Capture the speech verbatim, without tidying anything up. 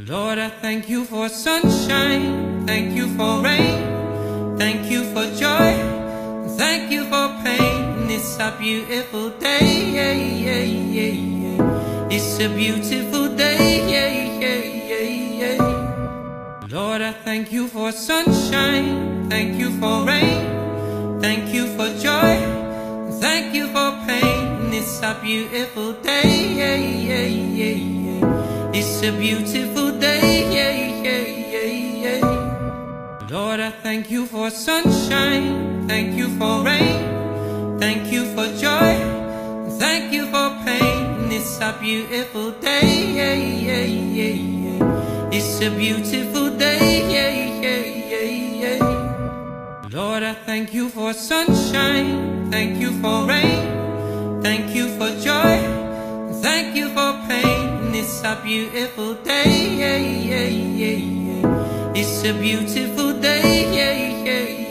Lord, I thank you for sunshine, thank you for rain, thank you for joy, thank you for pain. It's a beautiful day, yeah, yeah, yeah, yeah. It's a beautiful day, yeah, yeah, yeah, yeah. Lord, I thank you for sunshine, thank you for rain, thank you for joy, thank you for pain. It's a beautiful day, yeah, yeah, yeah, yeah. It's a beautiful day, yeah, yeah, yeah, yeah. Lord, I thank you for sunshine, thank you for rain, thank you for joy, thank you for pain. It's a beautiful day, yeah, yeah, yeah, yeah. It's a beautiful day, yeah, yeah, yeah, yeah. Lord, I thank you for sunshine, thank you for rain, thank you for joy, thank you for pain. It's a beautiful day, yeah, yeah, yeah, yeah. It's a beautiful day, yeah, yeah, yeah.